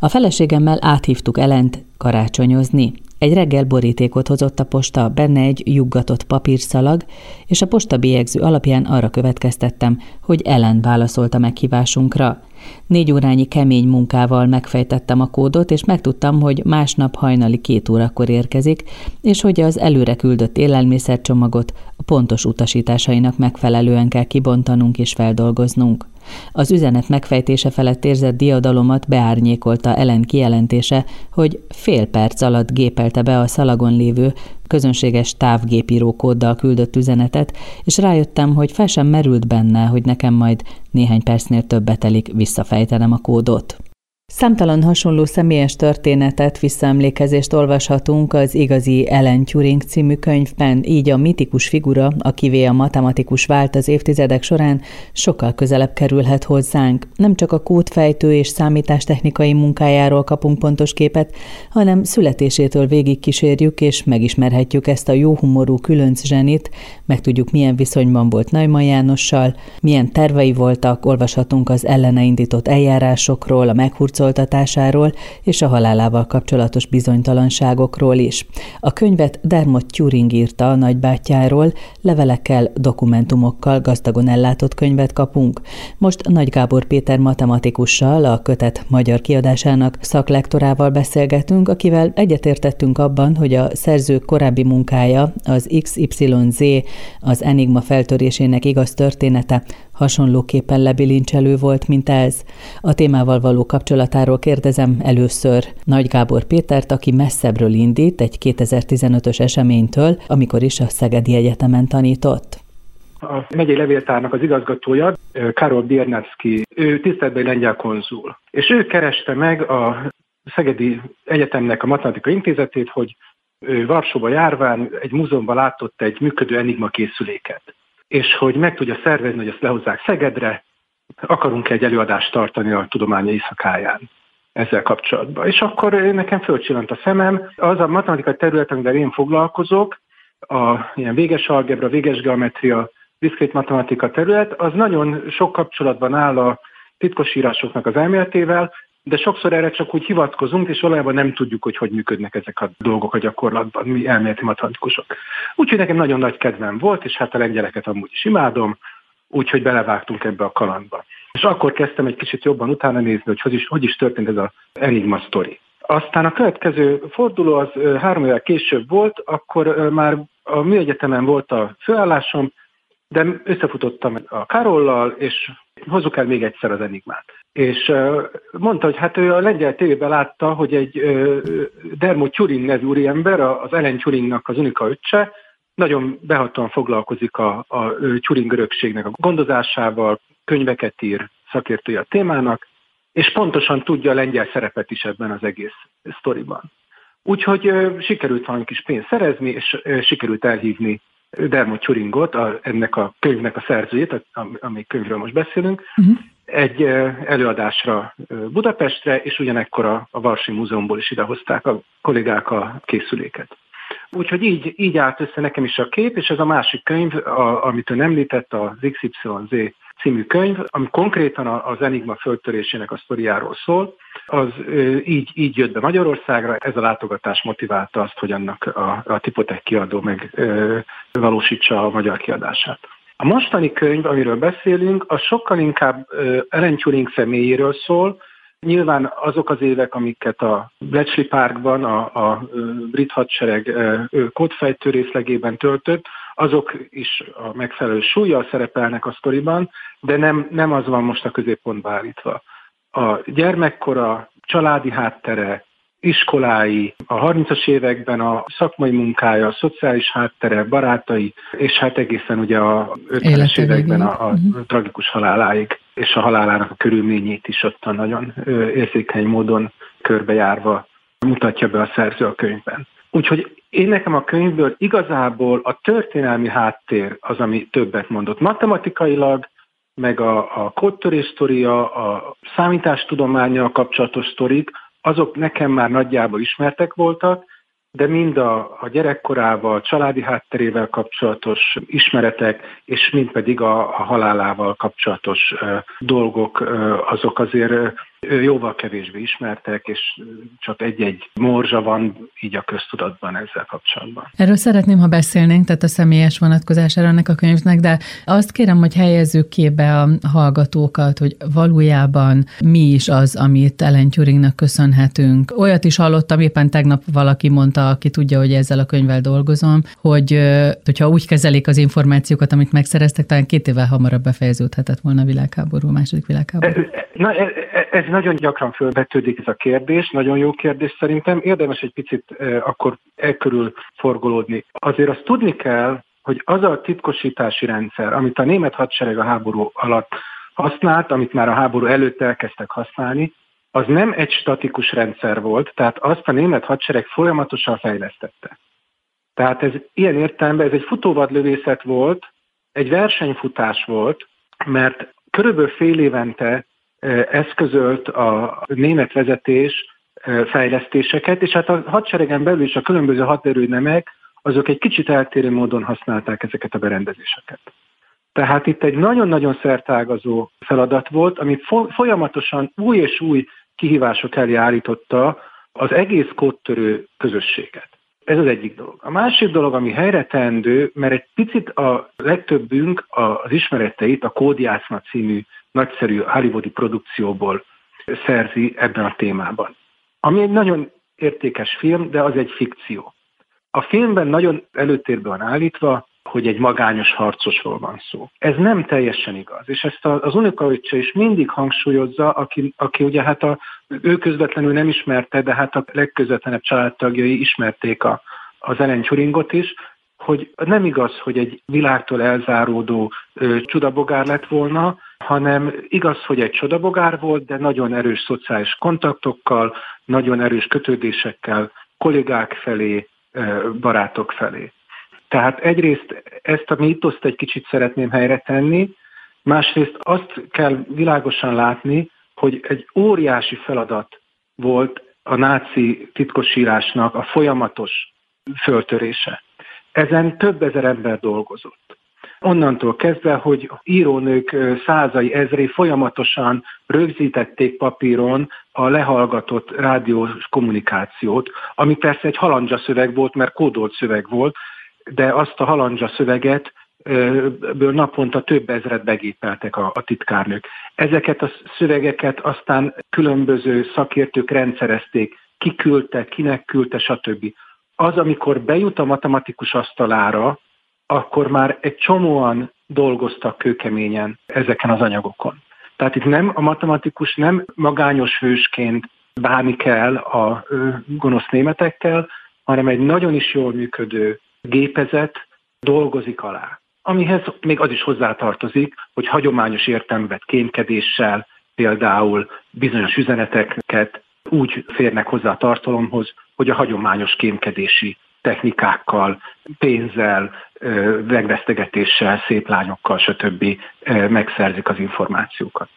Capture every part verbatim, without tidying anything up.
A feleségemmel áthívtuk Ellent karácsonyozni. Egy reggel borítékot hozott a posta, benne egy juggatott papírszalag, és a postabélyegző alapján arra következtettem, hogy Ellen válaszolt a meghívásunkra. Négy órányi kemény munkával megfejtettem a kódot, és megtudtam, hogy másnap hajnali két órakor érkezik, és hogy az előre küldött élelmiszercsomagot a pontos utasításainak megfelelően kell kibontanunk és feldolgoznunk. Az üzenet megfejtése felett érzett diadalomat beárnyékolta Ellen kijelentése, hogy fél perc alatt gépelte be a szalagon lévő közönséges távgépíró kóddal küldött üzenetet, és rájöttem, hogy fel sem merült benne, hogy nekem majd néhány percnél többet telik visszafejtenem a kódot. Számtalan hasonló személyes történetet, visszaemlékezést olvashatunk az Igazi Alan Turing című könyvben, így a mitikus figura, akivé a matematikus vált az évtizedek során, sokkal közelebb kerülhet hozzánk. Nem csak a kódfejtő és számítástechnikai munkájáról kapunk pontos képet, hanem születésétől végig kísérjük és megismerhetjük ezt a jóhumorú különc zsenit, megtudjuk, milyen viszonyban volt Neumann Jánossal, milyen tervei voltak, olvashatunk az ellene indított eljárásokról, a meghurcoltatásáról és a halálával kapcsolatos bizonytalanságokról is. A könyvet Dermot Turing írta a nagybátyjáról, levelekkel, dokumentumokkal gazdagon ellátott könyvet kapunk. Most Nagy Gábor Péter matematikussal, a kötet magyar kiadásának szaklektorával beszélgetünk, akivel egyetértettünk abban, hogy a szerző korábbi munkája, az iksz ipszilon zé, az Enigma feltörésének igaz története hasonlóképpen lebilincselő volt, mint ez. A témával való kapcsolatáról kérdezem először Nagy Gábor Pétert, aki messzebbről indít egy kétezer-tizenötös eseménytől, amikor is a Szegedi Egyetemen tanított. A megyei levéltárnak az igazgatója, Karol Biernacki, ő tiszteletbeli lengyel konzul. És ő kereste meg a Szegedi Egyetemnek a Matematika Intézetét, hogy Varsóba járván egy múzeumban látott egy működő Enigma készüléket. És hogy meg tudja szervezni, hogy ezt lehozzák Szegedre, akarunk egy előadást tartani a tudománya éjszakáján ezzel kapcsolatban. És akkor nekem fölcsillant a szemem, az a matematikai terület, amivel én foglalkozok, a ilyen véges algebra, véges geometria, diszkrét matematika terület, az nagyon sok kapcsolatban áll a titkosírásoknak az elméletével, de sokszor erre csak úgy hivatkozunk, és valójában nem tudjuk, hogy hogy működnek ezek a dolgok a gyakorlatban, mi elméleti matematikusok. Úgyhogy nekem nagyon nagy kedvem volt, és hát a lengyeleket amúgy is imádom, úgyhogy belevágtunk ebbe a kalandba. És akkor kezdtem egy kicsit jobban utána nézni, hogy hogy is, hogy is történt ez az Enigma sztori. Aztán a következő forduló az három évvel később volt, akkor már a műegyetemen volt a főállásom, de összefutottam a Karollal, és hozzuk el még egyszer az Enigmát. És mondta, hogy hát ő a lengyel tévében látta, hogy egy Dermot Turing nevű úriember, az Alan Turingnak az unika öccse, nagyon behatóan foglalkozik a, a Turing örökségnek a gondozásával, könyveket ír, szakértője a témának, és pontosan tudja a lengyel szerepet is ebben az egész sztoriban. Úgyhogy sikerült valami kis pénzt szerezni, és sikerült elhívni Dermot Turingot, a, ennek a könyvnek a szerzőjét, ami könyvről most beszélünk, uh-huh. egy előadásra Budapestre, és ugyanekkor a, a Varsói Múzeumból is idehozták a kollégák a készüléket. Úgyhogy így, így állt össze nekem is a kép, és ez a másik könyv, a, amit ön említett, az iksz ipszilon zé című könyv, ami konkrétan az Enigma föltörésének a sztoriáról szól, az így, így jött be Magyarországra, ez a látogatás motiválta azt, hogy annak a, a Tipotech kiadó meg ö, valósítsa a magyar kiadását. A mostani könyv, amiről beszélünk, az sokkal inkább Alan Turing személyéről szól. Nyilván azok az évek, amiket a Bletchley Parkban, a, a brit hadsereg kódfejtő részlegében töltött, azok is a megfelelő súllyal szerepelnek a sztoriban, de nem, nem az van most a középpontba állítva. A gyermekkora, családi háttere, iskolái, a harmincas években a szakmai munkája, a szociális háttere, barátai, és hát egészen ugye a ötvenes években a, a uh-huh. tragikus haláláig, és a halálának a körülményét is ott a nagyon érzékeny módon körbejárva mutatja be a szerző a könyvben. Úgyhogy én nekem a könyvből igazából a történelmi háttér az, ami többet mondott. Matematikailag, meg a, a kódtörés sztoria, a számítástudománnyal kapcsolatos sztorik, azok nekem már nagyjából ismertek voltak, de mind a, a gyerekkorával, családi hátterével kapcsolatos ismeretek, és mind pedig a, a halálával kapcsolatos uh, dolgok, uh, azok azért jóval kevésbé ismertek, és csak egy-egy morzsa van így a köztudatban ezzel kapcsolatban. Erről szeretném, ha beszélnénk, tehát a személyes vonatkozására ennek a könyvnek, de azt kérem, hogy helyezzük képbe a hallgatókat, hogy valójában mi is az, amit Alan Turingnak köszönhetünk. Olyat is hallottam, éppen tegnap valaki mondta, aki tudja, hogy ezzel a könyvvel dolgozom, hogy hogyha úgy kezelik az információkat, amit megszereztek, talán két évvel hamarabb befejeződhetett volna a világháború, a második világháború. Na, ez nagyon gyakran fölvetődik ez a kérdés, nagyon jó kérdés szerintem. Érdemes egy picit eh, akkor e körül forgolódni. Azért azt tudni kell, hogy az a titkosítási rendszer, amit a német hadsereg a háború alatt használt, amit már a háború előtt elkezdtek használni, az nem egy statikus rendszer volt, tehát azt a német hadsereg folyamatosan fejlesztette. Tehát ez ilyen értelemben ez egy futóvadlövészet volt, egy versenyfutás volt, mert körülbelül fél évente eszközölt a német vezetés fejlesztéseket, és hát a hadseregen belül is a különböző haderőnemek, azok egy kicsit eltérő módon használták ezeket a berendezéseket. Tehát itt egy nagyon-nagyon szertágazó feladat volt, ami folyamatosan új és új kihívások elé állította az egész kódtörő közösséget. Ez az egyik dolog. A másik dolog, ami helyreteendő, mert egy picit a legtöbbünk az ismereteit a Kódjátszma című nagyszerű hollywoodi produkcióból szerzi ebben a témában. Ami egy nagyon értékes film, de az egy fikció. A filmben nagyon előtérbe van állítva, hogy egy magányos harcosról van szó. Ez nem teljesen igaz, és ezt az unokaöccse is mindig hangsúlyozza, aki, aki ugye hát a, ő közvetlenül nem ismerte, de hát a legközvetlenebb családtagjai ismerték a, az Alan Turingot is, hogy nem igaz, hogy egy világtól elzáródó ö, csodabogár lett volna, hanem igaz, hogy egy csodabogár volt, de nagyon erős szociális kontaktokkal, nagyon erős kötődésekkel, kollégák felé, ö, barátok felé. Tehát egyrészt ezt a mítoszt egy kicsit szeretném helyre tenni, másrészt azt kell világosan látni, hogy egy óriási feladat volt a náci titkosírásnak a folyamatos föltörése. Ezen több ezer ember dolgozott. Onnantól kezdve, hogy írónők százai, ezrei folyamatosan rögzítették papíron a lehallgatott rádiós kommunikációt, ami persze egy halandzsa szöveg volt, mert kódolt szöveg volt, de azt a halandzsa szöveget ből naponta több ezret begépeltek a, a titkárnők. Ezeket a szövegeket aztán különböző szakértők rendszerezték, ki küldte, kinek küldte, stb. Az, amikor bejut a matematikus asztalára, akkor már egy csomóan dolgoztak kőkeményen ezeken az anyagokon. Tehát itt nem a matematikus nem magányos hősként bánni kell a gonosz németekkel, hanem egy nagyon is jól működő gépezet dolgozik alá. Amihez még az is hozzátartozik, hogy hagyományos értelmet kémkedéssel, például bizonyos üzeneteket úgy férnek hozzá a tartalomhoz, hogy a hagyományos kémkedési technikákkal, pénzzel, megvesztegetéssel, szép lányokkal, stb. Megszerzik az információkat.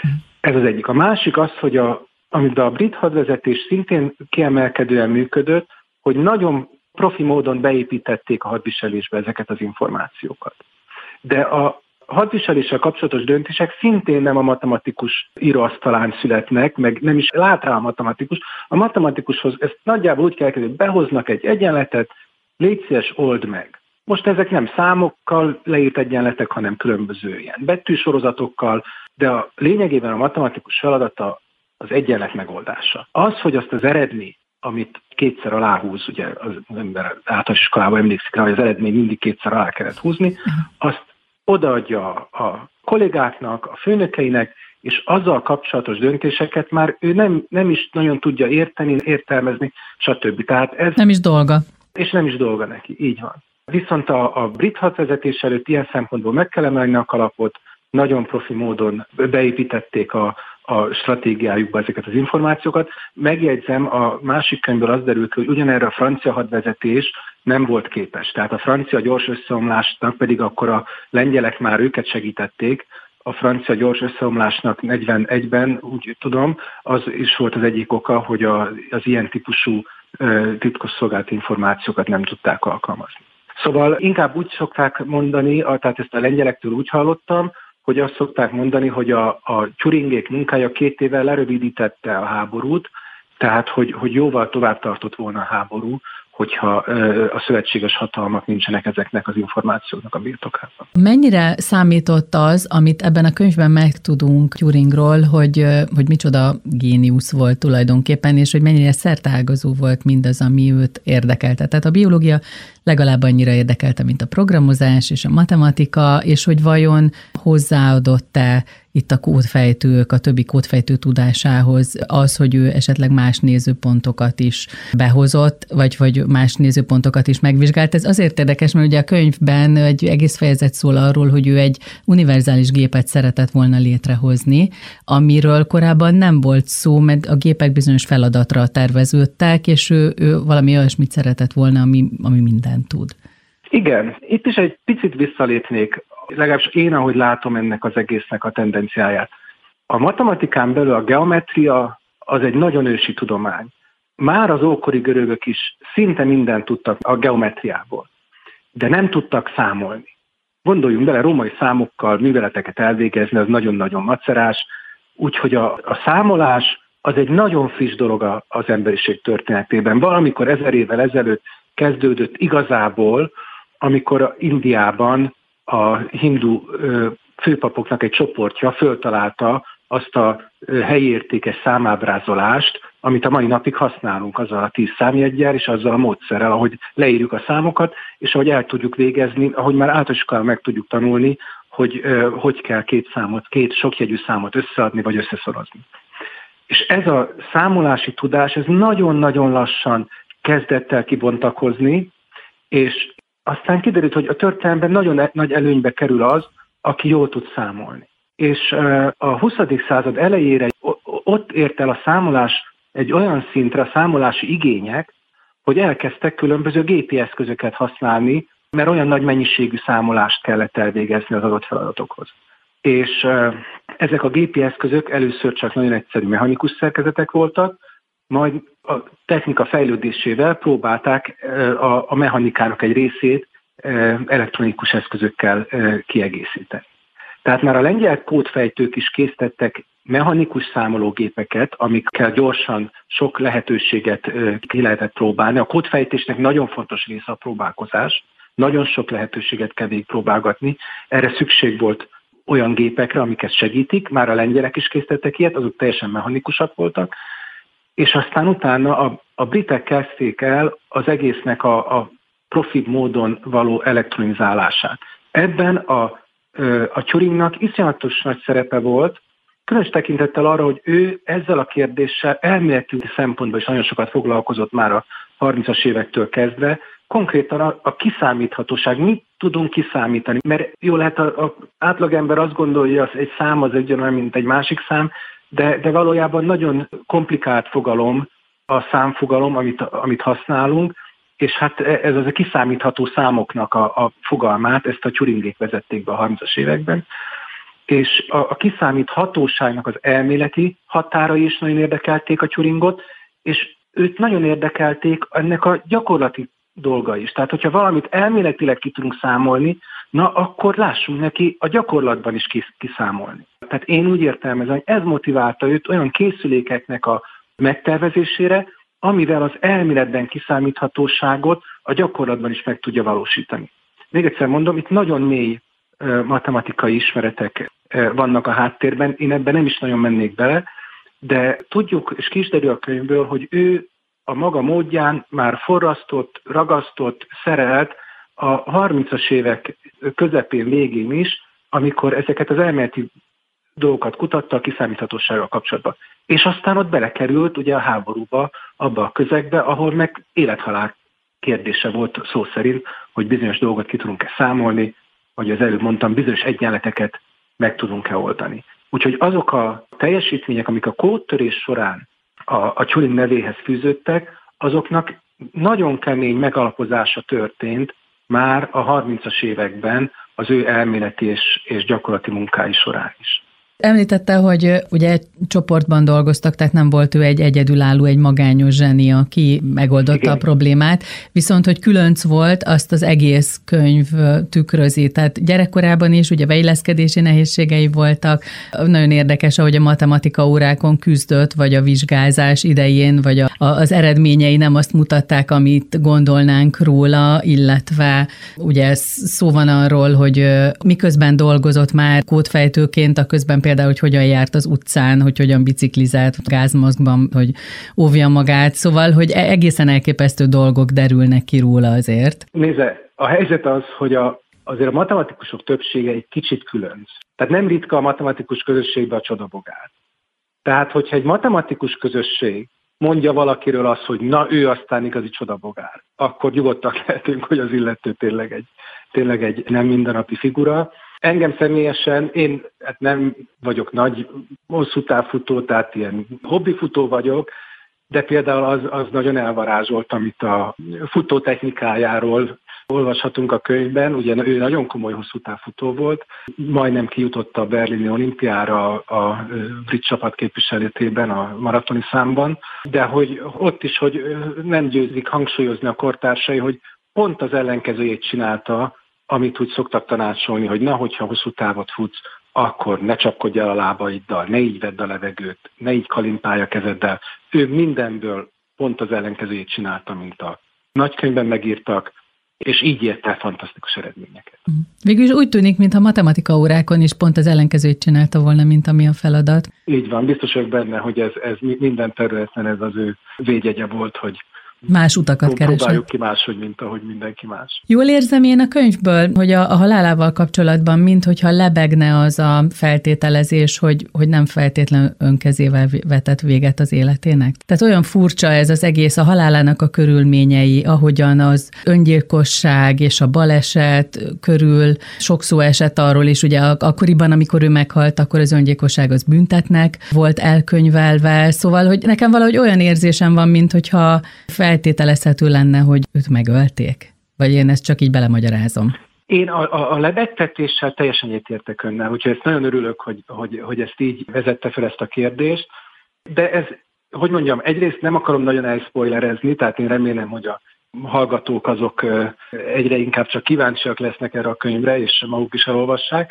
Ez az egyik. A másik az, hogy a, amiben a brit hadvezetés szintén kiemelkedően működött, hogy nagyon profi módon beépítették a hadviselésbe ezeket az információkat. De a hadviseléssel kapcsolatos döntések szintén nem a matematikus íróasztalán születnek, meg nem is lát rá a matematikus. A matematikushoz ezt nagyjából úgy kell kezdeni, hogy behoznak egy egyenletet, légy szíves, old meg. Most ezek nem számokkal leírt egyenletek, hanem különböző ilyen betűsorozatokkal, de a lényegében a matematikus feladata az egyenlet megoldása. Az, hogy azt az eredmény, amit kétszer aláhúz, ugye az ember általános iskolában emlékszik rá, hogy az eredmény mindig kétszer alá kellett húzni, azt odaadja a kollégáknak, a főnökeinek, és azzal kapcsolatos döntéseket már ő nem, nem is nagyon tudja érteni, értelmezni, stb. Tehát ez nem is dolga. És nem is dolga neki, így van. Viszont a, a brit hadvezetés előtt ilyen szempontból meg kell emelni a kalapot, nagyon profi módon beépítették a, a stratégiájukba ezeket az információkat. Megjegyzem, a másik könyvből az derül ki, hogy ugyanerre a francia hadvezetés nem volt képes. Tehát a francia gyors összeomlásnak pedig akkor a lengyelek már őket segítették. A francia gyors összeomlásnak negyvenegyben, úgy tudom, az is volt az egyik oka, hogy a, az ilyen típusú titkosszolgálati információkat nem tudták alkalmazni. Szóval inkább úgy szokták mondani, tehát ezt a lengyelektől úgy hallottam, hogy azt szokták mondani, hogy a, a Turingék munkája két évvel lerövidítette a háborút, tehát hogy, hogy jóval tovább tartott volna a háború, hogyha a szövetséges hatalmak nincsenek ezeknek az információknak a birtokában. Mennyire számított az, amit ebben a könyvben megtudunk Turingról, hogy, hogy micsoda géniusz volt tulajdonképpen, és hogy mennyire szerteágazó volt mindaz, ami őt érdekelte. Tehát a biológia legalább annyira érdekelte, mint a programozás és a matematika, és hogy vajon hozzáadott-e itt a kódfejtők, a többi kódfejtő tudásához az, hogy ő esetleg más nézőpontokat is behozott, vagy, vagy más nézőpontokat is megvizsgált. Ez azért érdekes, mert ugye a könyvben egy egész fejezet szól arról, hogy ő egy univerzális gépet szeretett volna létrehozni, amiről korábban nem volt szó, mert a gépek bizonyos feladatra terveződtek, és ő, ő valami olyasmit szeretett volna, ami, ami mindent tud. Igen, itt is egy picit visszalépnék, legalábbis én, ahogy látom ennek az egésznek a tendenciáját. A matematikán belül a geometria az egy nagyon ősi tudomány. Már az ókori görögök is szinte mindent tudtak a geometriából, de nem tudtak számolni. Gondoljunk bele, római számokkal műveleteket elvégezni, az nagyon-nagyon macerás, úgyhogy a, a számolás az egy nagyon friss dolog az emberiség történetében. Valamikor ezer évvel ezelőtt kezdődött igazából, amikor Indiában a hindu főpapoknak egy csoportja föltalálta azt a helyi értékes számábrázolást, amit a mai napig használunk azzal a tíz számjeggyel és azzal a módszerrel, ahogy leírjuk a számokat, és ahogy el tudjuk végezni, ahogy már általános iskolában meg tudjuk tanulni, hogy hogy kell két számot, két sokjegyű számot összeadni vagy összeszorozni. És ez a számolási tudás, ez nagyon-nagyon lassan kezdett el kibontakozni, és aztán kiderült, hogy a történelemben nagyon nagy előnybe kerül az, aki jól tud számolni. És a huszadik század elejére ott ért el a számolás egy olyan szintre, a számolási igények, hogy elkezdtek különböző gépi eszközöket használni, mert olyan nagy mennyiségű számolást kellett elvégezni az adott feladatokhoz. És ezek a gépi eszközök először csak nagyon egyszerű mechanikus szerkezetek voltak, majd a technika fejlődésével próbálták a, a mechanikának egy részét elektronikus eszközökkel kiegészíteni. Tehát már a lengyel kódfejtők is készítettek mechanikus számológépeket, amikkel gyorsan sok lehetőséget ki lehetett próbálni. A kódfejtésnek nagyon fontos része a próbálkozás, nagyon sok lehetőséget kell végigpróbálgatni. Erre szükség volt olyan gépekre, amiket segítik, már a lengyelek is készítettek ilyet, azok teljesen mechanikusak voltak, és aztán utána a, a britek kezdték el az egésznek a, a profi módon való elektronizálását. Ebben a, a Turingnak iszonyatos nagy szerepe volt, különös tekintettel arra, hogy ő ezzel a kérdéssel elméleti szempontból is nagyon sokat foglalkozott már a harmincas évektől kezdve, konkrétan a, a kiszámíthatóság, mit tudunk kiszámítani, mert jó lehet, az átlagember azt gondolja, hogy egy szám az ugyanolyan, mint egy másik szám, de, de valójában nagyon komplikált fogalom a számfogalom, amit, amit használunk, és hát ez az a kiszámítható számoknak a, a fogalmát, ezt a Turingék vezették be a harmincas években, és a, a kiszámíthatóságnak az elméleti határai is nagyon érdekelték a Turingot, és őt nagyon érdekelték ennek a gyakorlati dolga is. Tehát, hogyha valamit elméletileg ki tudunk számolni, na akkor lássunk neki a gyakorlatban is kiszámolni. Tehát én úgy értelmezem, hogy ez motiválta őt olyan készülékeknek a megtervezésére, amivel az elméletben kiszámíthatóságot a gyakorlatban is meg tudja valósítani. Még egyszer mondom, itt nagyon mély matematikai ismeretek vannak a háttérben, én ebben nem is nagyon mennék bele, de tudjuk, és ki is derül a könyvből, hogy ő a maga módján már forrasztott, ragasztott, szerelt a harmincas évek közepén, végén is, amikor ezeket az elméleti dolgokat kutatta a kiszámíthatósággal kapcsolatban. És aztán ott belekerült ugye a háborúba, abba a közegbe, ahol meg élethalál kérdése volt szó szerint, hogy bizonyos dolgot ki tudunk-e számolni, vagy az előbb mondtam, bizonyos egyenleteket meg tudunk-e oldani. Úgyhogy azok a teljesítmények, amik a kódtörés során a, a Turing nevéhez fűződtek, azoknak nagyon kemény megalapozása történt már a harmincas években az ő elméleti és, és gyakorlati munkái során is. Említette, hogy ugye egy csoportban dolgoztak, tehát nem volt ő egy egyedülálló, egy magányos zseni, aki megoldotta Igen. a problémát, viszont hogy különc volt, azt az egész könyv tükrözi. Tehát gyerekkorában is ugye beilleszkedési nehézségei voltak. Nagyon érdekes, ahogy a matematika órákon küzdött, vagy a vizsgázás idején, vagy a, a, az eredményei nem azt mutatták, amit gondolnánk róla, illetve ugye szó van arról, hogy miközben dolgozott már kódfejtőként, a közben például, hogy hogyan járt az utcán, hogy hogyan biciklizált gázmaszkban, hogy óvja magát, szóval, hogy egészen elképesztő dolgok derülnek ki róla azért. Nézze, a helyzet az, hogy a, azért a matematikusok többsége egy kicsit különc. Tehát nem ritka a matematikus közösségben a csodabogár. Tehát, hogyha egy matematikus közösség mondja valakiről azt, hogy na, ő aztán igazi csodabogár, akkor nyugodtak lehetünk, hogy az illető tényleg egy, tényleg egy nem mindennapi figura. Engem személyesen, én hát nem vagyok nagy hosszú távfutó, tehát ilyen hobbifutó vagyok, de például az, az nagyon elvarázsolt, amit a futó technikájáról olvashatunk a könyvben. Ugye ő nagyon komoly hosszú távfutó volt, majdnem kijutott a berlini olimpiára a brit csapat képviseletében a maratoni számban, de hogy ott is, hogy nem győzik hangsúlyozni a kortársai, hogy pont az ellenkezőjét csinálta, amit úgy szoktak tanácsolni, hogy na, hogyha hosszú távot futsz, akkor ne csapkodj el a lábaiddal, ne így vedd a levegőt, ne így kalimpálj a kezeddel. Ő mindenből pont az ellenkezőjét csinálta, mint a nagykönyvben megírtak, és így ért el fantasztikus eredményeket. Végül is úgy tűnik, mintha matematika órákon is pont az ellenkezőjét csinálta volna, mint ami a feladat. Így van, biztos vagyok benne, hogy ez, ez minden területen ez az ő védjegye volt, hogy más utakat keresett. Próbáljuk ki máshogy, mint ahogy mindenki más. Jól érzem én a könyvből, hogy a, a halálával kapcsolatban, minthogyha lebegne az a feltételezés, hogy, hogy nem feltétlenül önkezével vetett véget az életének. Tehát olyan furcsa ez az egész, a halálának a körülményei, ahogyan az öngyilkosság és a baleset körül sok szó esett arról is, ugye akkoriban, amikor ő meghalt, akkor az öngyilkosság az büntetnek volt elkönyvelve, szóval, hogy nekem valahogy olyan érzésem van, minthogyha fel feltételezhető lenne, hogy őt megölték? Vagy én ezt csak így belemagyarázom? Én a, a, a lebegtetéssel teljesen egyetértek önnel, úgyhogy ezt nagyon örülök, hogy, hogy, hogy ezt így vezette fel ezt a kérdést. De ez, hogy mondjam, egyrészt nem akarom nagyon elszpoilerezni, tehát én remélem, hogy a hallgatók azok egyre inkább csak kíváncsiak lesznek erre a könyvre, és maguk is elolvassák,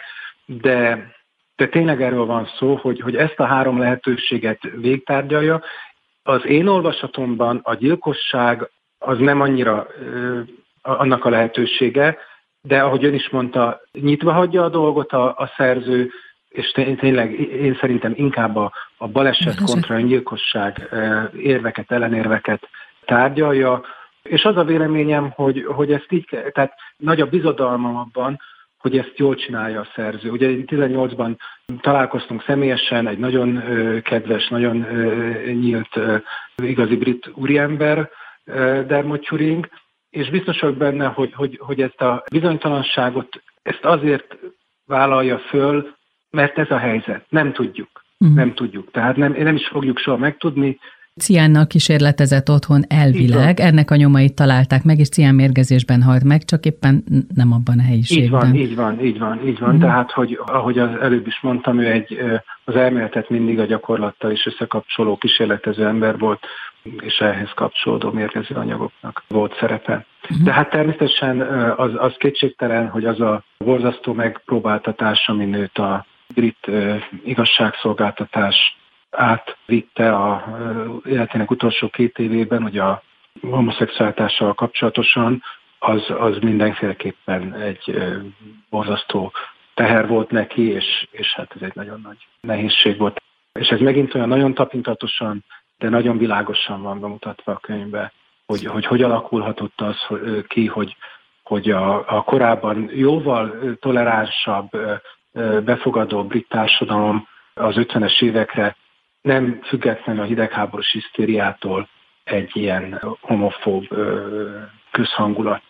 de, de tényleg erről van szó, hogy, hogy ezt a három lehetőséget végtárgyalja. Az én olvasatomban a gyilkosság az nem annyira ö, annak a lehetősége, de ahogy ön is mondta, nyitva hagyja a dolgot a, a szerző, és tényleg én szerintem inkább a, a baleset kontra öngyilkosság érveket, ellenérveket tárgyalja, és az a véleményem, hogy, hogy ezt így, tehát nagy a bizodalmam abban, hogy ezt jól csinálja a szerző. Ugye tizennyolcban találkoztunk személyesen, egy nagyon kedves, nagyon nyílt, igazi brit úriember, Dermot Turing, és biztos vagyok benne, hogy, hogy, hogy ezt a bizonytalanságot, ezt azért vállalja föl, mert ez a helyzet. Nem tudjuk. Mm. Nem tudjuk. Tehát nem, nem is fogjuk soha megtudni. Ciánnal kísérletezett otthon elvileg, ennek a nyomait találták meg, és ciánmérgezésben halt meg, csak éppen nem abban a helyiségben. Így van, így van, így van, így van. Mm. Tehát, hogy ahogy az előbb is mondtam, ő egy, az elméletet mindig a gyakorlattal is összekapcsoló, kísérletező ember volt, és ehhez kapcsolódó mérgező anyagoknak volt szerepe. Mm. De hát természetesen az, az kétségtelen, hogy az a borzasztó megpróbáltatás, amin őt a brit igazságszolgáltatás átvitte a életének utolsó két évében, hogy a homoszexualitással kapcsolatosan, az, az mindenféleképpen egy borzasztó teher volt neki, és, és hát ez egy nagyon nagy nehézség volt. És ez megint olyan nagyon tapintatosan, de nagyon világosan van bemutatva a könyvbe, hogy hogy, hogy alakulhatott az hogy, ki, hogy, hogy a, a korábban jóval toleránsabb, befogadó brit társadalom az ötvenes évekre nem függetlenül a hidegháborús hisztériától egy ilyen homofób közhangulat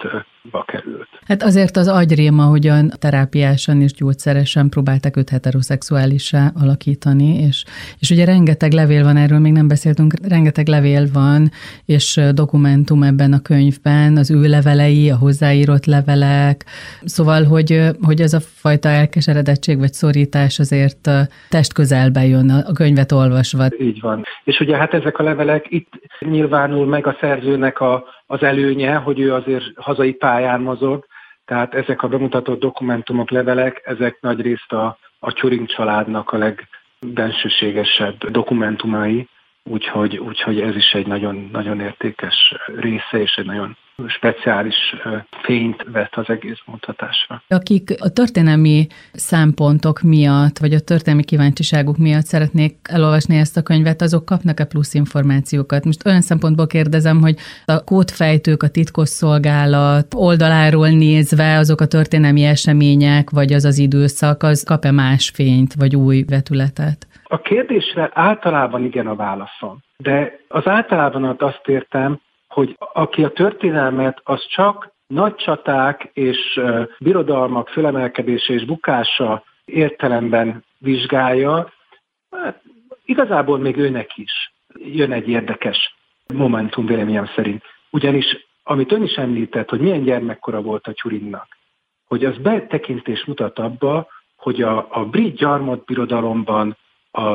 ba került. Hát azért az agyrém, ahogyan terápiásan és gyógyszeresen próbálták őt heteroszexuálissá alakítani, és, és ugye rengeteg levél van, erről még nem beszéltünk, rengeteg levél van, és dokumentum ebben a könyvben, az ő levelei, a hozzáírott levelek, szóval, hogy, hogy ez a fajta elkeseredettség vagy szorítás azért testközelbe jön a könyvet olvasva. Így van. És ugye hát ezek a levelek, itt nyilvánul meg a szerzőnek a, az előnye, hogy ő azért hazai pályán mozog, tehát ezek a bemutatott dokumentumok, levelek, ezek nagyrészt a, a Turing családnak a legbensőségesebb dokumentumai, úgyhogy, úgyhogy ez is egy nagyon, nagyon értékes része, és egy nagyon speciális fényt vett az egész mutatásra. Akik a történelmi szempontok miatt, vagy a történelmi kíváncsiságuk miatt szeretnék elolvasni ezt a könyvet, azok kapnak-e plusz információkat? Most olyan szempontból kérdezem, hogy a kódfejtők, a titkosszolgálat oldaláról nézve azok a történelmi események, vagy az az időszak, az kap-e más fényt, vagy új vetületet? A kérdésre általában igen a válaszom, de az általában azt értem, hogy aki a történelmet, az csak nagy csaták és birodalmak fölemelkedése és bukása értelemben vizsgálja, hát igazából még őnek is jön egy érdekes momentum véleményem szerint. Ugyanis, amit ön is említett, hogy milyen gyermekkora volt a Turingnak, hogy az betekintés mutat abba, hogy a, a brit gyarmatbirodalomban a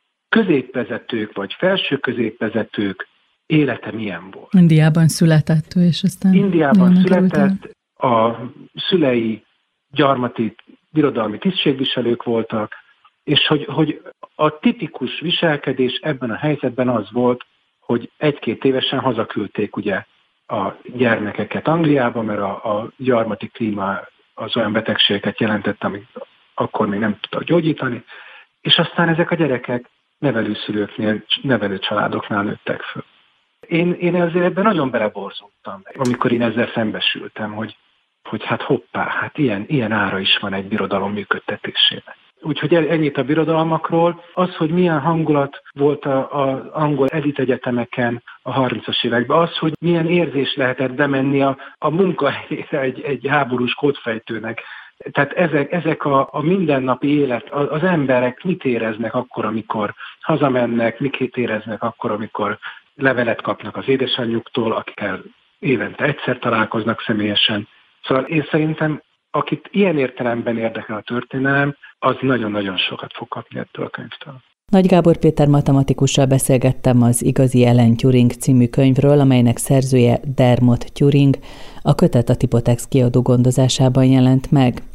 középvezetők vagy felső középvezetők élete milyen volt. Indiában született ő, és aztán... Indiában született, a szülei gyarmati birodalmi tisztségviselők voltak, és hogy, hogy a tipikus viselkedés ebben a helyzetben az volt, hogy egy-két évesen hazaküldték ugye a gyermekeket Angliába, mert a, a gyarmati klíma az olyan betegségeket jelentett, amit akkor még nem tudtak gyógyítani, és aztán ezek a gyerekek nevelőszülőknél, nevelőcsaládoknál nőttek föl. Én, én ezért ebben nagyon beleborzultam, amikor én ezzel szembesültem, hogy, hogy hát hoppá, hát ilyen, ilyen ára is van egy birodalom működtetésének. Úgyhogy ennyit a birodalmakról. Az, hogy milyen hangulat volt az angol elitegyetemeken a harmincas években, az, hogy milyen érzés lehetett bemenni a, a munkahelyére egy, egy háborús kódfejtőnek. Tehát ezek, ezek a, a mindennapi élet, az emberek mit éreznek akkor, amikor hazamennek, mit éreznek akkor, amikor levelet kapnak az édesanyjuktól, akikkel évente egyszer találkoznak személyesen. Szóval én szerintem, akit ilyen értelemben érdekel a történelem, az nagyon-nagyon sokat fog kapni ettől a könyvtől. Nagy Gábor Péter matematikussal beszélgettem az Igazi Alan Turing című könyvről, amelynek szerzője Dermot Turing, a kötet a Tipotex kiadó gondozásában jelent meg.